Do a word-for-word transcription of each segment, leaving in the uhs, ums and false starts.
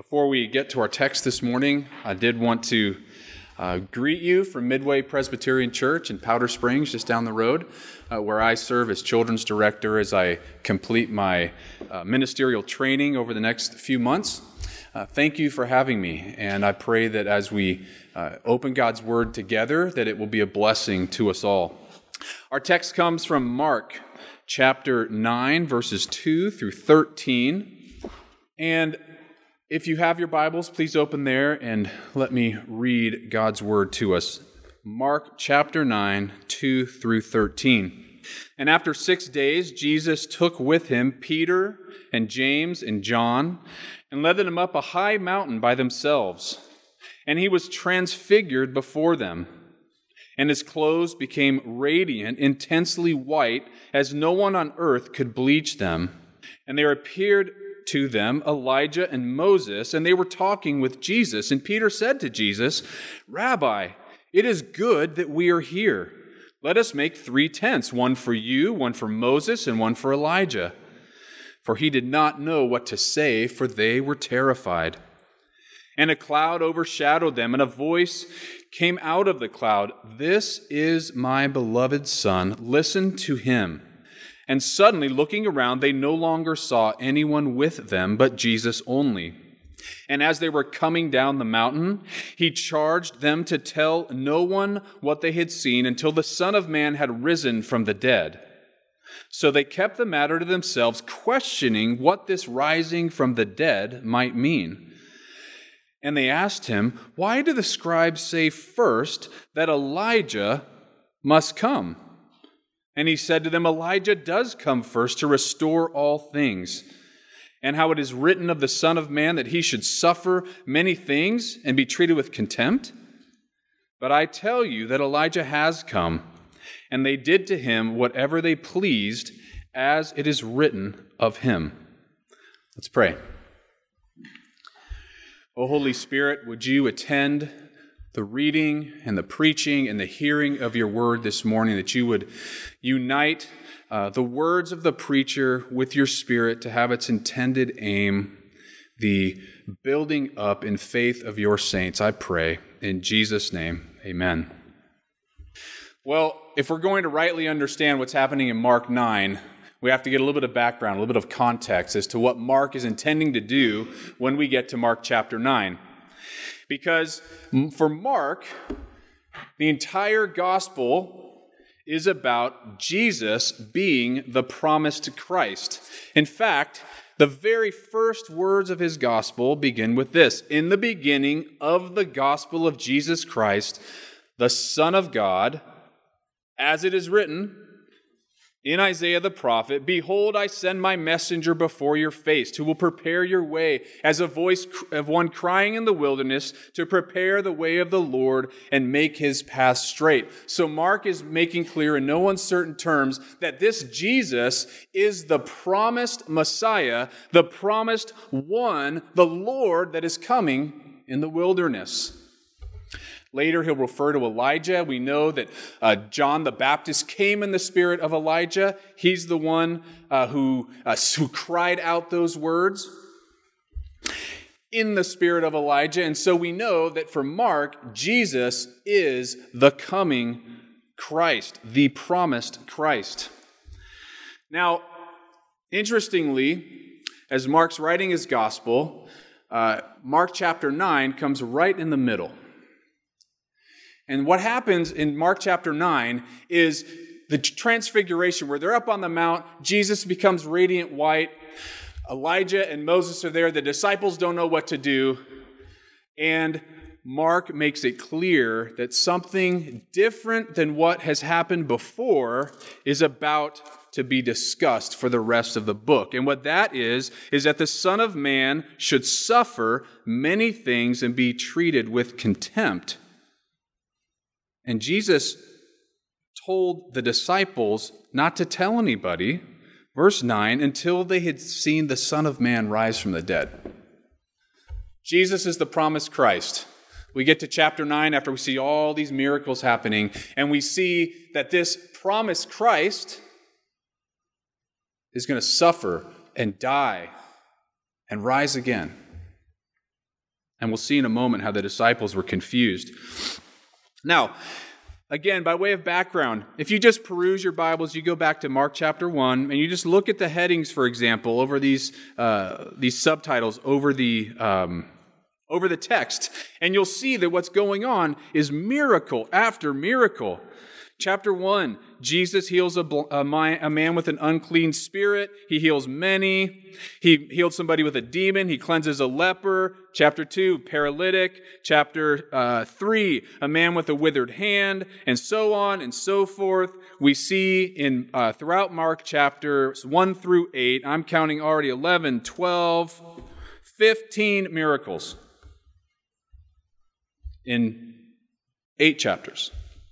Before we get to our text this morning, I did want to uh, greet you from Midway Presbyterian Church in Powder Springs, just down the road, uh, where I serve as children's director as I complete my uh, ministerial training over the next few months. Uh, thank you for having me, and I pray that as we uh, open God's Word together, that it will be a blessing to us all. Our text comes from Mark chapter nine, verses two through thirteen, and if you have your Bibles, please open there and let me read God's Word to us. Mark chapter nine, two through thirteen. And after six days, Jesus took with him Peter and James and John and led them up a high mountain by themselves. And he was transfigured before them. And his clothes became radiant, intensely white, as no one on earth could bleach them. And there appeared to them Elijah and Moses, and they were talking with Jesus. And Peter said to Jesus, "Rabbi, it is good that we are here. Let us make three tents, one for you, one for Moses, and one for Elijah." For he did not know what to say, for they were terrified. And a cloud overshadowed them, and a voice came out of the cloud, "This is my beloved Son. Listen to him." And suddenly, looking around, they no longer saw anyone with them, but Jesus only. And as they were coming down the mountain, he charged them to tell no one what they had seen until the Son of Man had risen from the dead. So they kept the matter to themselves, questioning what this rising from the dead might mean. And they asked him, "Why do the scribes say first that Elijah must come?" And he said to them, "Elijah does come first to restore all things. And how it is written of the Son of Man that he should suffer many things and be treated with contempt? But I tell you that Elijah has come, and they did to him whatever they pleased, as it is written of him." Let's pray. O Holy Spirit, would you attend the reading and the preaching and the hearing of your word this morning, that you would unite uh, the words of the preacher with your Spirit to have its intended aim, the building up in faith of your saints, I pray. In Jesus' name, amen. Well, if we're going to rightly understand what's happening in Mark nine, we have to get a little bit of background, a little bit of context as to what Mark is intending to do when we get to Mark chapter nine. Because for Mark, the entire gospel is about Jesus being the promised Christ. In fact, the very first words of his gospel begin with this: "In the beginning of the gospel of Jesus Christ, the Son of God, as it is written in Isaiah the prophet, behold, I send my messenger before your face, who will prepare your way, as a voice of one crying in the wilderness, to prepare the way of the Lord and make his path straight." So Mark is making clear in no uncertain terms that this Jesus is the promised Messiah, the promised one, the Lord that is coming in the wilderness. Later, he'll refer to Elijah. We know that uh, John the Baptist came in the spirit of Elijah. He's the one uh, who, uh, who cried out those words in the spirit of Elijah. And so we know that for Mark, Jesus is the coming Christ, the promised Christ. Now, interestingly, as Mark's writing his gospel, uh, Mark chapter nine comes right in the middle. And what happens in Mark chapter nine is the transfiguration, where they're up on the mount, Jesus becomes radiant white, Elijah and Moses are there, the disciples don't know what to do, and Mark makes it clear that something different than what has happened before is about to be discussed for the rest of the book. And what that is, is that the Son of Man should suffer many things and be treated with contempt. And Jesus told the disciples not to tell anybody, verse nine, until they had seen the Son of Man rise from the dead. Jesus is the promised Christ. We get to chapter nine after we see all these miracles happening, and we see that this promised Christ is going to suffer and die and rise again. And we'll see in a moment how the disciples were confused. Now, again, by way of background, if you just peruse your Bibles, you go back to Mark chapter one, and you just look at the headings, for example, over these uh, these subtitles, over the um, over the text, and you'll see that what's going on is miracle after miracle. Chapter one, Jesus heals a, a, a man with an unclean spirit. He heals many. He healed somebody with a demon. He cleanses a leper. Chapter two, paralytic. Chapter uh, three, a man with a withered hand, and so on and so forth. We see in uh, throughout Mark chapters one through eight, I'm counting already eleven, twelve, fifteen miracles in eight chapters.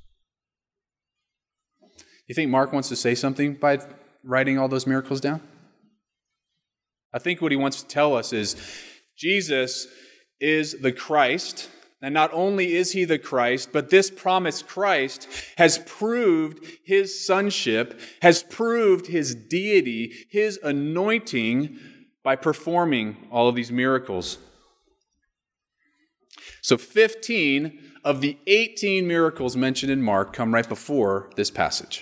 You think Mark wants to say something by writing all those miracles down? I think what he wants to tell us is Jesus is the Christ, and not only is he the Christ, but this promised Christ has proved his sonship, has proved his deity, his anointing by performing all of these miracles. So fifteen of the eighteen miracles mentioned in Mark come right before this passage.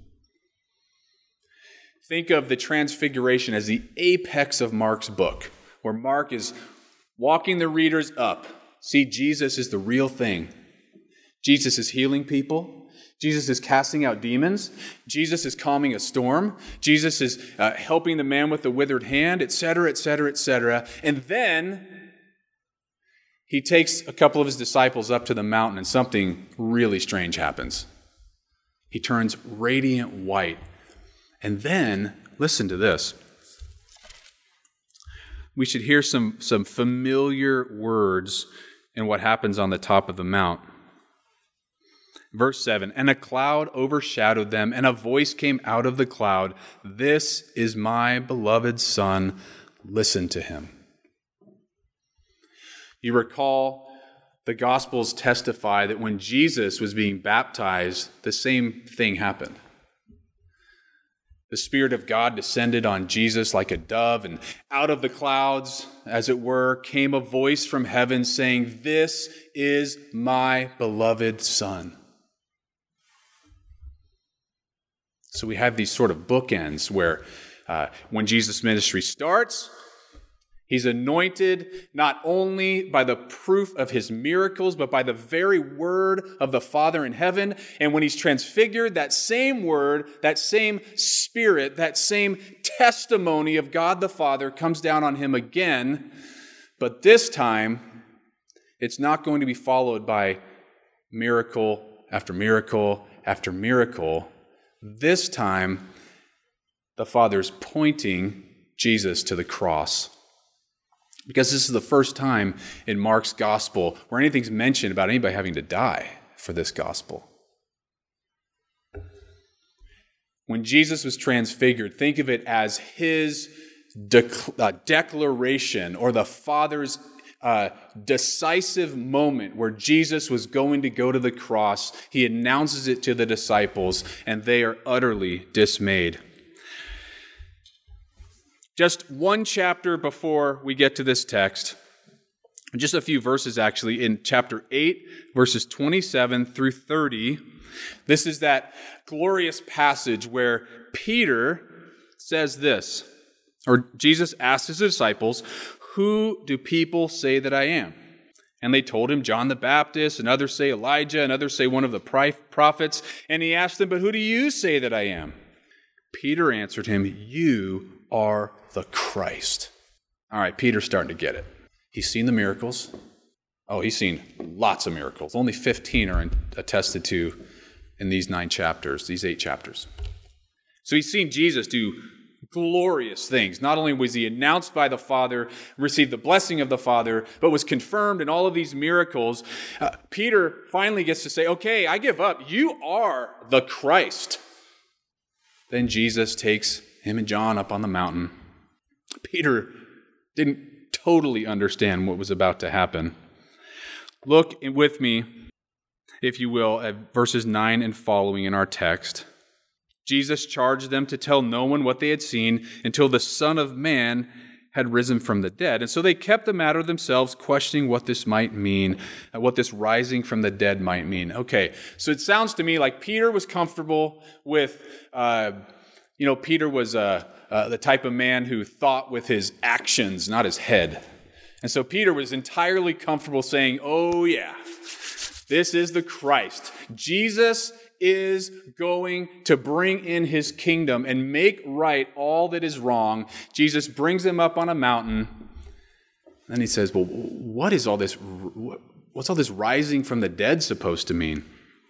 Think of the Transfiguration as the apex of Mark's book, where Mark is walking the readers up. See, Jesus is the real thing. Jesus is healing people. Jesus is casting out demons. Jesus is calming a storm. Jesus is uh, helping the man with the withered hand, et cetera, et cetera, et cetera. And then he takes a couple of his disciples up to the mountain, and something really strange happens. He turns radiant white. And then, listen to this. We should hear some, some familiar words in what happens on the top of the mount. Verse seven, and a cloud overshadowed them, and a voice came out of the cloud, "This is my beloved Son, listen to him." You recall the Gospels testify that when Jesus was being baptized, the same thing happened. The Spirit of God descended on Jesus like a dove, and out of the clouds, as it were, came a voice from heaven saying, "This is my beloved Son." So we have these sort of bookends where uh, when Jesus' ministry starts, he's anointed not only by the proof of his miracles, but by the very word of the Father in heaven. And when he's transfigured, that same word, that same Spirit, that same testimony of God the Father comes down on him again. But this time, it's not going to be followed by miracle after miracle after miracle. This time, the Father's pointing Jesus to the cross. Because this is the first time in Mark's gospel where anything's mentioned about anybody having to die for this gospel. When Jesus was transfigured, think of it as his dec- uh, declaration or the Father's uh, decisive moment where Jesus was going to go to the cross. He announces it to the disciples, and they are utterly dismayed. Just one chapter before we get to this text, just a few verses actually, in chapter eight, verses twenty-seven through thirty, this is that glorious passage where Peter says this, or Jesus asked his disciples, "Who do people say that I am?" And they told him, "John the Baptist, and others say Elijah, and others say one of the prophets." And he asked them, "But who do you say that I am?" Peter answered him, "You are the Christ." All right, Peter's starting to get it. He's seen the miracles. Oh, he's seen lots of miracles. Only fifteen are attested to in these nine chapters, these eight chapters. So he's seen Jesus do glorious things. Not only was he announced by the Father, received the blessing of the Father, but was confirmed in all of these miracles. Uh, Peter finally gets to say, "Okay, I give up. You are the Christ." Then Jesus takes him and John up on the mountain. Peter didn't totally understand what was about to happen. Look with me, if you will, at verses nine and following in our text. Jesus charged them to tell no one what they had seen until the Son of Man had risen from the dead. And so they kept the matter themselves, questioning what this might mean, uh, what this rising from the dead might mean. Okay, so it sounds to me like Peter was comfortable with, uh, you know, Peter was uh, uh, the type of man who thought with his actions, not his head. And so Peter was entirely comfortable saying, oh yeah, this is the Christ. Jesus is going to bring in his kingdom and make right all that is wrong. Jesus brings him up on a mountain. Then he says, well, what is all this, what's all this rising from the dead supposed to mean?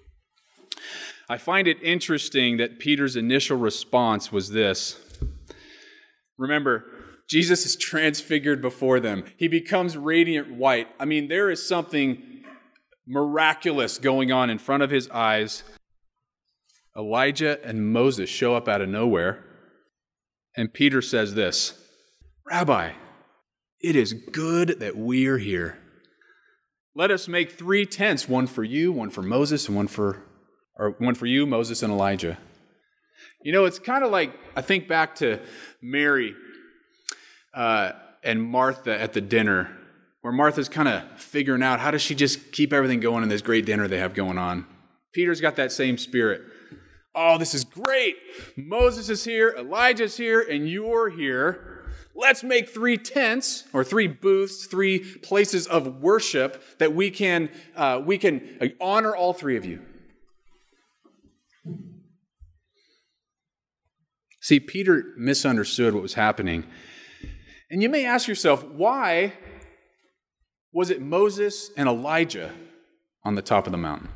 I find it interesting that Peter's initial response was this. Remember, Jesus is transfigured before them. He becomes radiant white. I mean, there is something miraculous going on in front of his eyes. Elijah and Moses show up out of nowhere, and Peter says this, Rabbi, it is good that we are here. Let us make three tents, one for you, one for Moses, and one for, or one for you, Moses, and Elijah. You know, it's kind of like, I think back to Mary uh, and Martha at the dinner, where Martha's kind of figuring out how does she just keep everything going in this great dinner they have going on. Peter's got that same spirit. Oh, this is great. Moses is here, Elijah's here, and you're here. Let's make three tents, or three booths, three places of worship that we can uh, we can honor all three of you. See, Peter misunderstood what was happening. And you may ask yourself, why was it Moses and Elijah on the top of the mountain?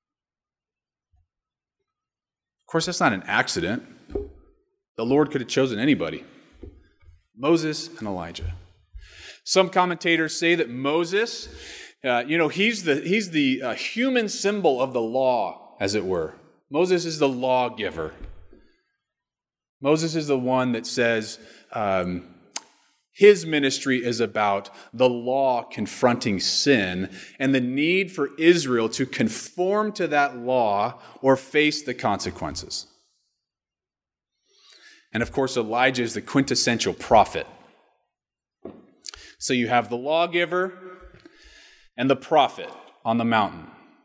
Of course, that's not an accident. The Lord could have chosen anybody. Moses and Elijah. Some commentators say that Moses, uh, you know, he's the he's the uh, human symbol of the law, as it were. Moses is the lawgiver. Moses is the one that says um, his ministry is about the law confronting sin and the need for Israel to conform to that law or face the consequences. And of course, Elijah is the quintessential prophet. So you have the lawgiver and the prophet on the mountain.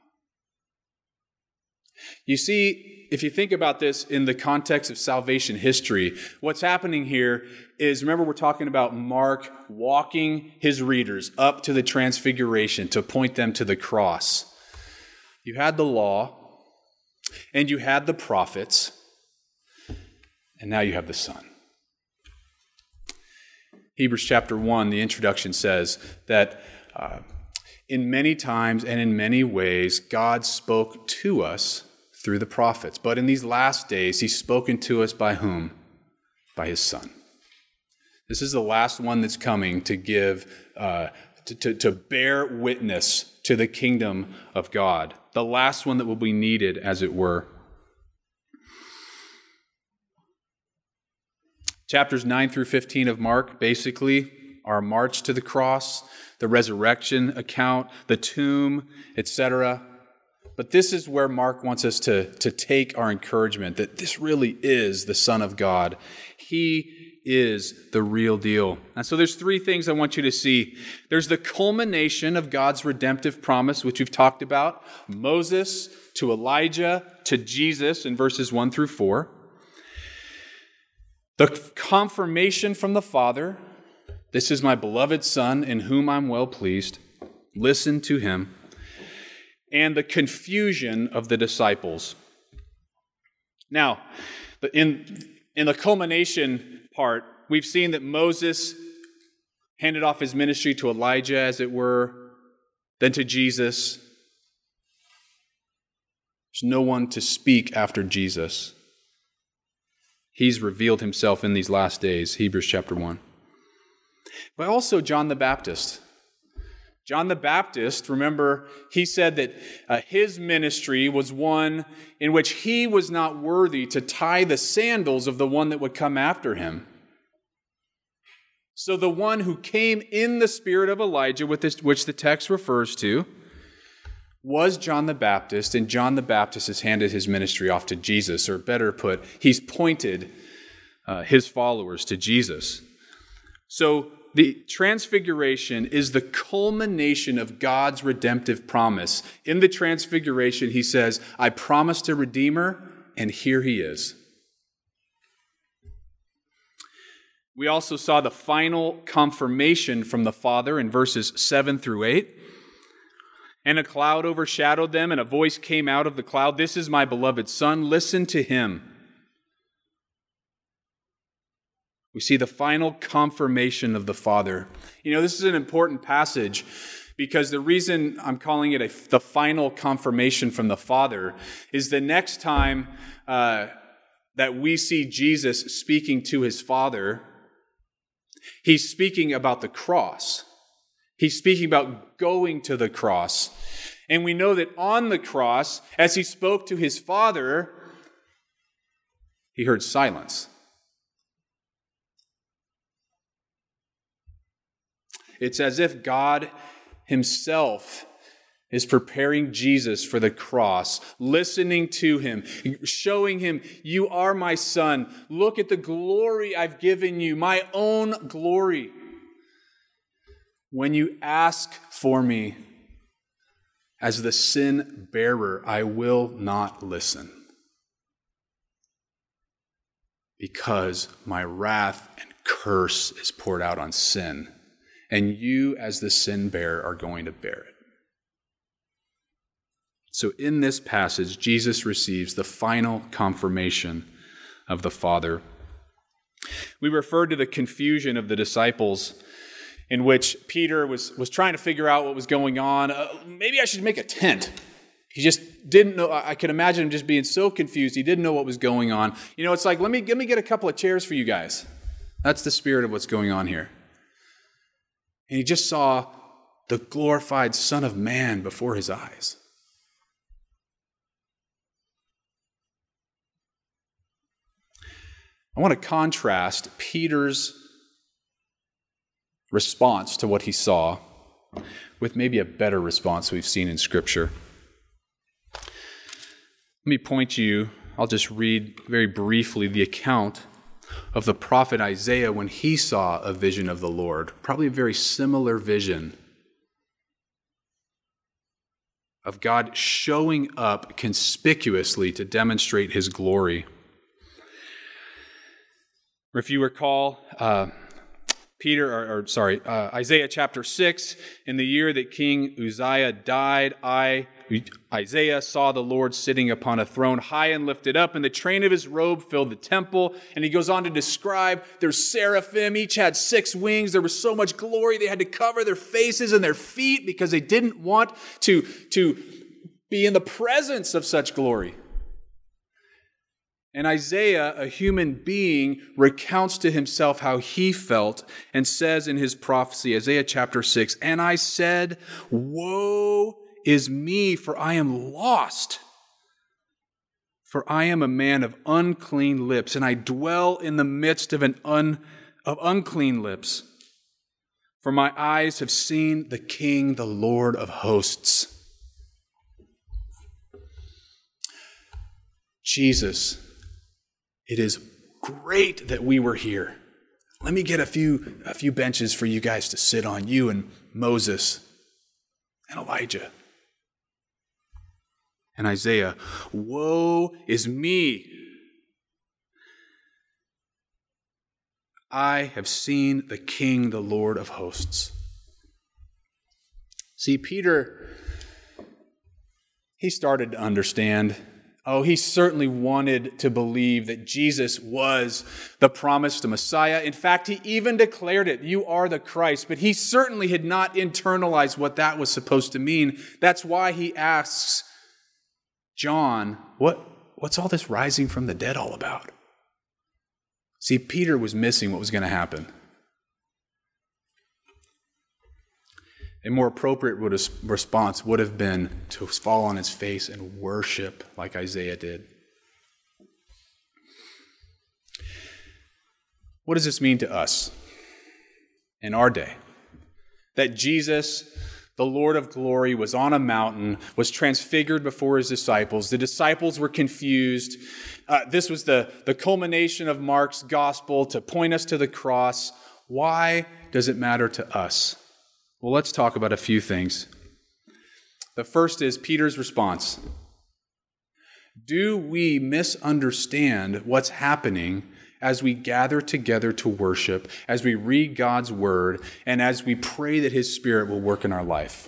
You see, if you think about this in the context of salvation history, what's happening here is, remember, we're talking about Mark walking his readers up to the transfiguration to point them to the cross. You had the law, and you had the prophets, and now you have the Son. Hebrews chapter one, the introduction says that uh, in many times and in many ways, God spoke to us through the prophets. But in these last days, he's spoken to us by whom? By his Son. This is the last one that's coming to give, uh, to, to, to bear witness to the kingdom of God. The last one that will be needed, as it were. Chapters nine through fifteen of Mark, basically, our march to the cross, the resurrection account, the tomb, et cetera. But this is where Mark wants us to, to take our encouragement that this really is the Son of God. He is the real deal. And so there's three things I want you to see. There's the culmination of God's redemptive promise, which we've talked about. Moses to Elijah to Jesus in verses one through four. The confirmation from the Father. This is my beloved Son in whom I'm well pleased. Listen to him. And the confusion of the disciples. Now, in, in the culmination part, we've seen that Moses handed off his ministry to Elijah, as it were, then to Jesus. There's no one to speak after Jesus. He's revealed himself in these last days, Hebrews chapter one. But also John the Baptist. John the Baptist, remember, he said that uh, his ministry was one in which he was not worthy to tie the sandals of the one that would come after him. So the one who came in the spirit of Elijah, with this, which the text refers to, was John the Baptist, and John the Baptist has handed his ministry off to Jesus, or better put, he's pointed uh, his followers to Jesus. So the transfiguration is the culmination of God's redemptive promise. In the transfiguration, he says, I promised a Redeemer, and here he is. We also saw the final confirmation from the Father in verses seven through eight. And a cloud overshadowed them, and a voice came out of the cloud, This is my beloved Son, listen to him. We see the final confirmation of the Father. You know, this is an important passage because the reason I'm calling it a, the final confirmation from the Father is the next time uh, that we see Jesus speaking to his Father, he's speaking about the cross. He's speaking about going to the cross. And we know that on the cross, as he spoke to his Father, he heard silence. It's as if God himself is preparing Jesus for the cross, listening to him, showing him, you are my Son. Look at the glory I've given you, my own glory. When you ask for me as the sin bearer, I will not listen, because my wrath and curse is poured out on sin. And you, as the sin bearer, are going to bear it. So in this passage, Jesus receives the final confirmation of the Father. We referred to the confusion of the disciples in which Peter was, was trying to figure out what was going on. Uh, maybe I should make a tent. He just didn't know. I can imagine him just being so confused. He didn't know what was going on. You know, it's like, let me, let me get a couple of chairs for you guys. That's the spirit of what's going on here. And he just saw the glorified Son of Man before his eyes. I want to contrast Peter's response to what he saw with maybe a better response we've seen in Scripture. Let me point you, I'll just read very briefly the account of the prophet Isaiah when he saw a vision of the Lord, probably a very similar vision of God showing up conspicuously to demonstrate his glory. Or if you recall, uh, Peter, or, or sorry, uh, Isaiah chapter six, in the year that King Uzziah died, I, Isaiah, saw the Lord sitting upon a throne high and lifted up, and the train of his robe filled the temple. And he goes on to describe there's seraphim, each had six wings. There was so much glory, they had to cover their faces and their feet because they didn't want to, to be in the presence of such glory. And Isaiah, a human being, recounts to himself how he felt and says in his prophecy, Isaiah chapter six, and I said, woe is me, for I am lost. For I am a man of unclean lips, and I dwell in the midst of an un, of unclean lips. For my eyes have seen the King, the Lord of hosts. Jesus, it is great that we were here. Let me get a few, a few benches for you guys to sit on, you and Moses and Elijah. And Isaiah, woe is me. I have seen the King, the Lord of hosts. See, Peter, he started to understand. Oh, he certainly wanted to believe that Jesus was the promised Messiah. In fact, he even declared it, you are the Christ. But he certainly had not internalized what that was supposed to mean. That's why he asks John, what, what's all this rising from the dead all about? See, Peter was missing what was going to happen. A more appropriate response would have been to fall on his face and worship like Isaiah did. What does this mean to us in our day? That Jesus, the Lord of glory, was on a mountain, was transfigured before his disciples. The disciples were confused. Uh, this was the, the culmination of Mark's gospel to point us to the cross. Why does it matter to us? Well, let's talk about a few things. The first is Peter's response. Do we misunderstand what's happening as we gather together to worship, as we read God's word, and as we pray that his Spirit will work in our life?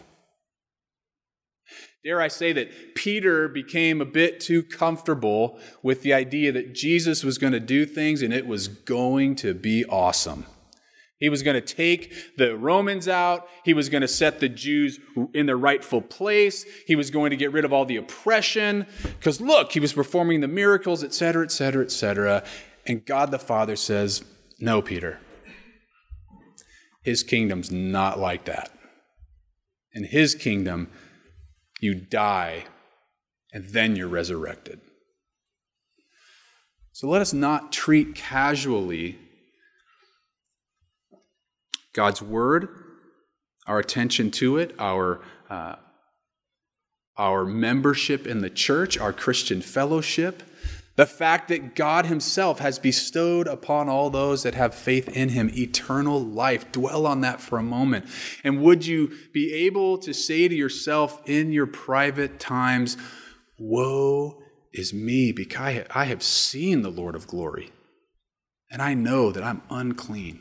Dare I say that Peter became a bit too comfortable with the idea that Jesus was going to do things and it was going to be awesome. He was going to take the Romans out. He was going to set the Jews in their rightful place. He was going to get rid of all the oppression. Because look, he was performing the miracles, et cetera, et cetera, et cetera. And God the Father says, no, Peter. His kingdom's not like that. In his kingdom, you die and then you're resurrected. So let us not treat casually God's word, our attention to it, our, uh, our membership in the church, our Christian fellowship, the fact that God himself has bestowed upon all those that have faith in him eternal life. Dwell on that for a moment. And would you be able to say to yourself in your private times, woe is me, because I have seen the Lord of glory, and I know that I'm unclean.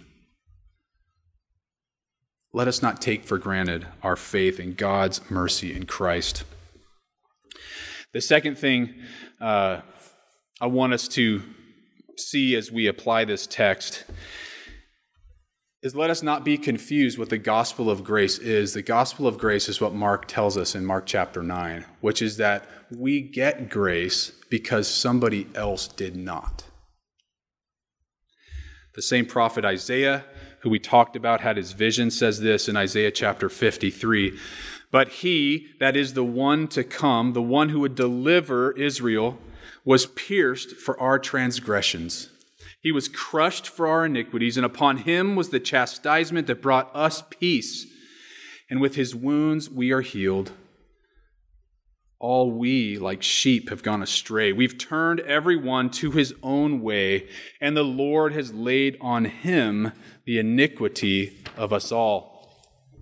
Let us not take for granted our faith in God's mercy in Christ. The second thing uh, I want us to see as we apply this text is let us not be confused what the gospel of grace is. The gospel of grace is what Mark tells us in Mark chapter nine, which is that we get grace because somebody else did not. The same prophet Isaiah, who we talked about, had his vision, says this in Isaiah chapter fifty-three. But he, that is the one to come, the one who would deliver Israel, was pierced for our transgressions. He was crushed for our iniquities, and upon him was the chastisement that brought us peace. And with his wounds we are healed. All we, like sheep, have gone astray. We've turned every one to his own way, and the Lord has laid on him the iniquity of us all.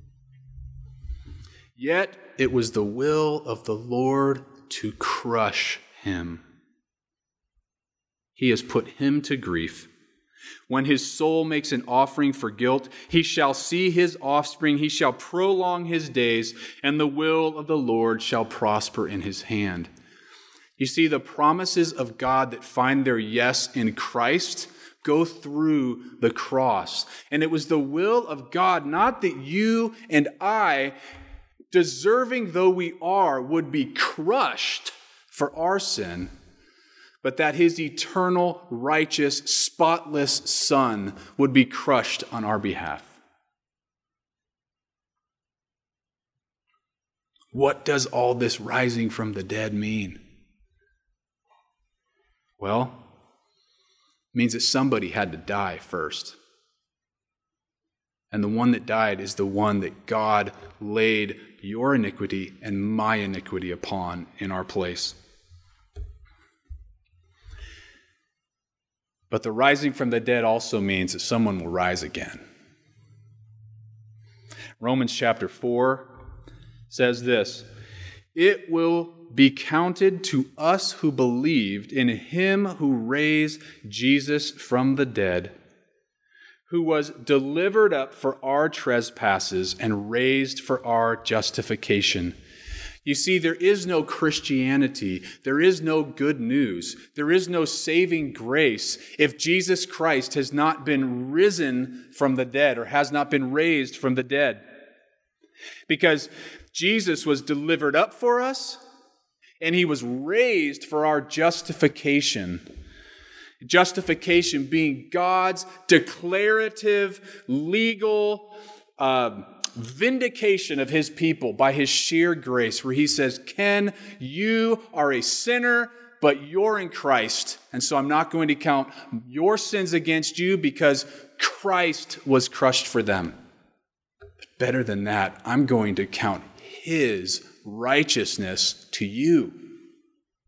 Yet it was the will of the Lord to crush him. He has put him to grief. When his soul makes an offering for guilt, he shall see his offspring, he shall prolong his days, and the will of the Lord shall prosper in his hand. You see, the promises of God that find their yes in Christ go through the cross. And it was the will of God, not that you and I, deserving though we are, would be crushed for our sin, but that his eternal, righteous, spotless Son would be crushed on our behalf. What does all this rising from the dead mean? Well, it means that somebody had to die first. And the one that died is the one that God laid your iniquity and my iniquity upon in our place. But the rising from the dead also means that someone will rise again. Romans chapter four says this, "It will be counted to us who believed in him who raised Jesus from the dead, who was delivered up for our trespasses and raised for our justification." You see, there is no Christianity, there is no good news, there is no saving grace if Jesus Christ has not been risen from the dead or has not been raised from the dead. Because Jesus was delivered up for us and he was raised for our justification. Justification being God's declarative, legal, uh, vindication of his people by his sheer grace, where he says, Ken, you are a sinner, but you're in Christ. And so I'm not going to count your sins against you because Christ was crushed for them. But better than that, I'm going to count his righteousness to you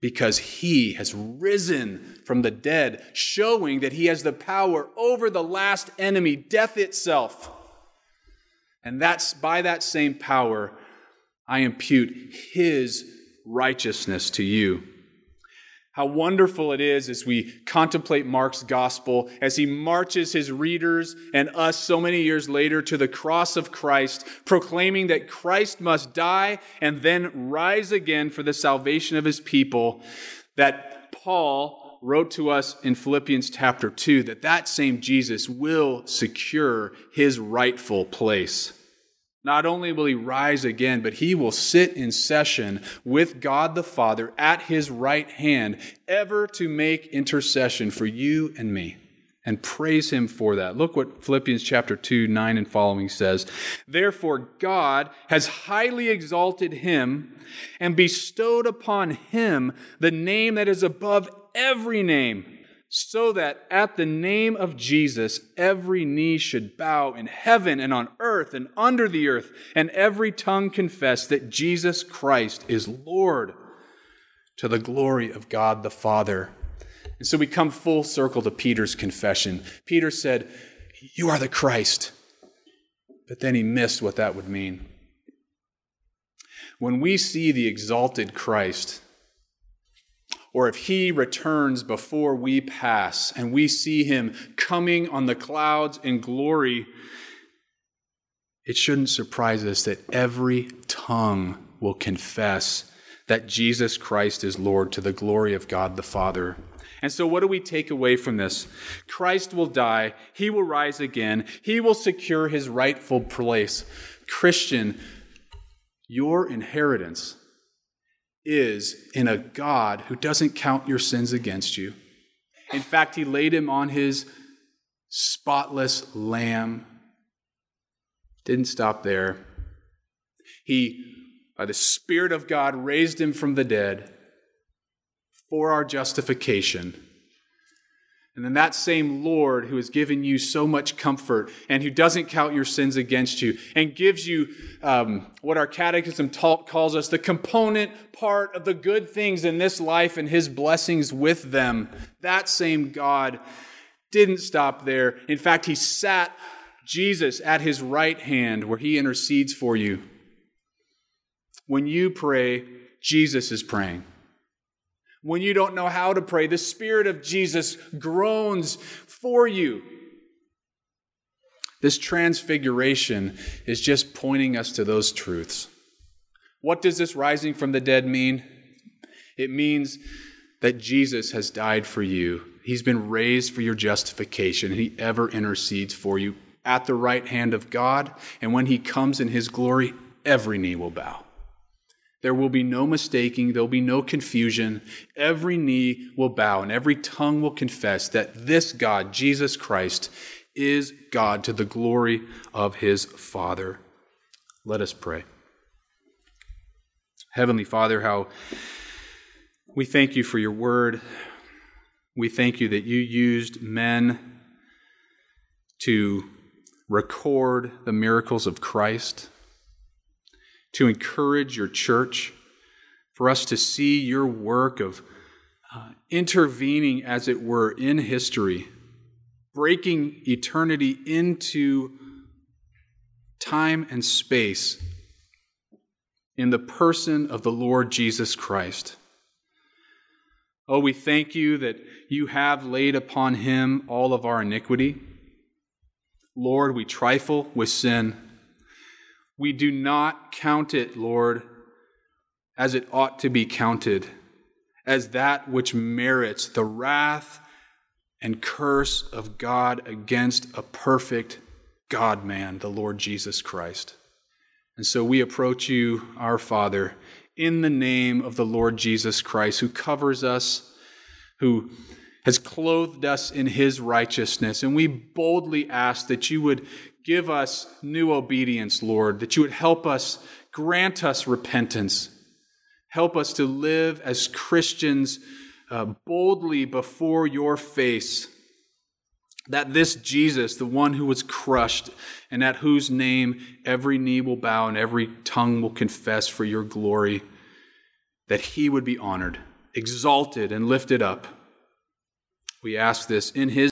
because he has risen from the dead, showing that he has the power over the last enemy, death itself. And that's by that same power, I impute his righteousness to you. How wonderful it is as we contemplate Mark's gospel, as he marches his readers and us so many years later to the cross of Christ, proclaiming that Christ must die and then rise again for the salvation of his people, that Paul wrote to us in Philippians chapter two, that that same Jesus will secure his rightful place. Not only will he rise again, but he will sit in session with God the Father at his right hand, ever to make intercession for you and me. And praise him for that. Look what Philippians chapter two, nine and following says. Therefore God has highly exalted him and bestowed upon him the name that is above every name, so that at the name of Jesus, every knee should bow in heaven and on earth and under the earth, and every tongue confess that Jesus Christ is Lord, to the glory of God the Father. And so we come full circle to Peter's confession. Peter said, "You are the Christ." But then he missed what that would mean. When we see the exalted Christ, or if he returns before we pass and we see him coming on the clouds in glory, it shouldn't surprise us that every tongue will confess that Jesus Christ is Lord, to the glory of God the Father. And so what do we take away from this? Christ will die. He will rise again. He will secure his rightful place. Christian, your inheritance is in a God who doesn't count your sins against you. In fact, he laid him on his spotless lamb. Didn't stop there. He, by the Spirit of God, raised him from the dead for our justification. And then that same Lord who has given you so much comfort and who doesn't count your sins against you and gives you um, what our catechism ta- calls us the component part of the good things in this life and his blessings with them, that same God didn't stop there. In fact, he sat Jesus at his right hand where he intercedes for you. When you pray, Jesus is praying. When you don't know how to pray, the Spirit of Jesus groans for you. This transfiguration is just pointing us to those truths. What does this rising from the dead mean? It means that Jesus has died for you. He's been raised for your justification, and he ever intercedes for you at the right hand of God. And when he comes in his glory, every knee will bow. There will be no mistaking. There will be no confusion. Every knee will bow and every tongue will confess that this God, Jesus Christ, is God to the glory of his Father. Let us pray. Heavenly Father, how we thank you for your word. We thank you that you used men to record the miracles of Christ, to encourage your church, for us to see your work of uh, intervening, as it were, in history, breaking eternity into time and space in the person of the Lord Jesus Christ. Oh, we thank you that you have laid upon him all of our iniquity. Lord, we trifle with sin. We do not count it, Lord, as it ought to be counted, as that which merits the wrath and curse of God against a perfect God-man, the Lord Jesus Christ. And so we approach you, our Father, in the name of the Lord Jesus Christ, who covers us, who has clothed us in his righteousness. And we boldly ask that you would give us new obedience, Lord, that you would help us, grant us repentance. Help us to live as Christians uh, boldly before your face, that this Jesus, the one who was crushed, and at whose name every knee will bow and every tongue will confess for your glory, that he would be honored exalted and lifted up. We ask this in his